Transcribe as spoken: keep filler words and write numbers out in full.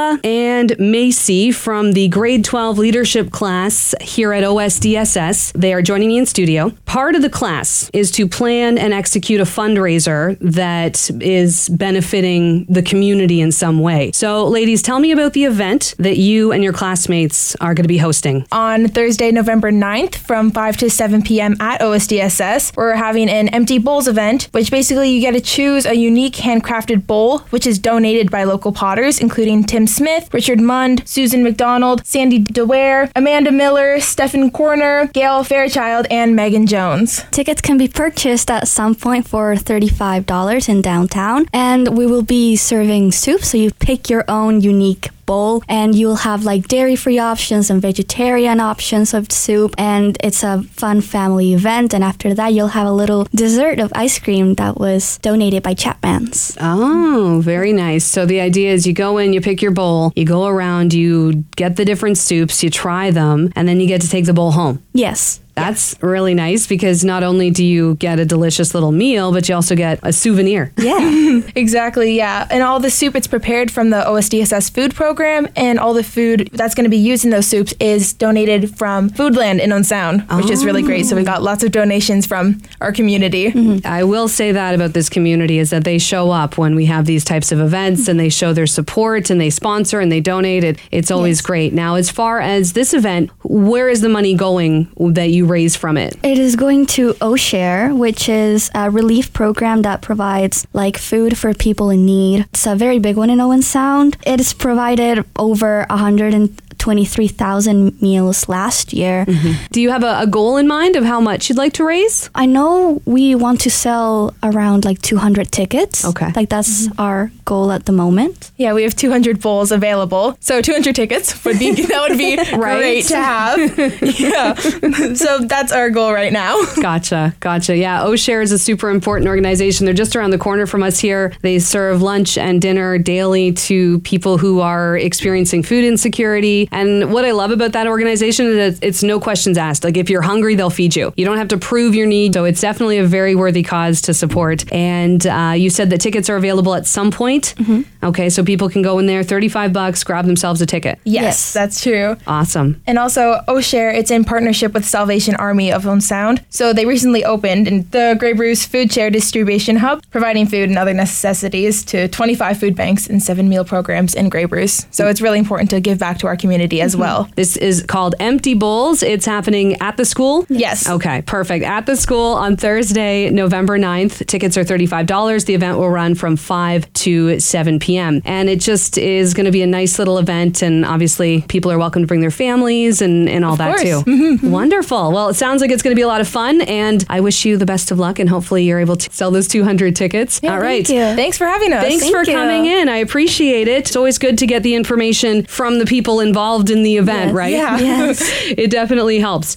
Leah and Macy from the grade twelve leadership class here at O S D S S. They are joining me in studio. Part of the class is to plan and execute a fundraiser that is benefiting the community in some way. So, ladies, tell me about the event that you and your classmates are going to be hosting. On Thursday, November ninth, from five to seven p.m. at O S D S S, we're having an Empty Bowls event, which basically you get to choose a unique handcrafted bowl, which is donated by local potters, including Tim Smith, Richard Mund, Susan McDonald, Sandy DeWare, Amanda Miller, Stephen Corner, Gail Fairchild, and Megan Jones. Tickets can be purchased at some point for thirty-five dollars in downtown, and we will be serving soup, so you pick your own unique bowl, and you'll have like dairy-free options and vegetarian options of soup, and it's a fun family event. And after that, you'll have a little dessert of ice cream that was donated by Chapman's. Oh, very nice. So the idea is you go in, you pick your bowl, you go around, you get the different soups, you try them, and then you get to take the bowl home. Yes. That's really nice because not only do you get a delicious little meal, but you also get a souvenir. Yeah. Exactly, yeah. And all the soup, it's prepared from the O S D S S food program, and all the food that's going to be used in those soups is donated from Foodland in Onsound, which oh. is really great. So we got lots of donations from our community. Mm-hmm. I will say that about this community is that they show up when we have these types of events, and they show their support, and they sponsor, and they donate. It. It's always yes. great. Now, as far as this event, where is the money going that you raise from it? It is going to O-Share, which is a relief program that provides like food for people in need. It's a very big one in Owen Sound. It has provided over one hundred twenty-three thousand meals last year. Mm-hmm. Do you have a, a goal in mind of how much you'd like to raise? I know we want to sell around like two hundred tickets. Okay. Like that's mm-hmm. our goal at the moment. Yeah, we have two hundred bowls available. So two hundred tickets would be, that would be right? great to have. Yeah. So that's our goal right now. Gotcha. Gotcha. Yeah. O-Share is a super important organization. They're just around the corner from us here. They serve lunch and dinner daily to people who are experiencing food insecurity. And what I love about that organization is that it's no questions asked. Like if you're hungry, they'll feed you. You don't have to prove your need. So it's definitely a very worthy cause to support. And uh, you said that tickets are available at some point. Mm-hmm. Okay, so people can go in there, thirty-five bucks, grab themselves a ticket. Yes, yes. that's true. Awesome. And also O-Share, it's in partnership with Salvation Army of Owen Sound. So they recently opened in the Grey Bruce Food Share Distribution Hub, providing food and other necessities to twenty-five food banks and seven meal programs in Grey Bruce. So it's really important to give back to our community as well. This is called Empty Bowls. It's happening at the school? Yes. Okay, perfect. At the school on Thursday, November ninth. Tickets are thirty-five dollars. The event will run from five to seven p.m. And it just is going to be a nice little event. And obviously, people are welcome to bring their families and, and all of that course. too. Mm-hmm. Wonderful. Well, it sounds like it's going to be a lot of fun. And I wish you the best of luck. And hopefully you're able to sell those two hundred tickets. Yeah, all right. Thank you. Thanks for having us. Thanks Thank for you. coming in. I appreciate it. It's always good to get the information from the people involved in the event, Yes. right? Yeah. Yes. It definitely helps.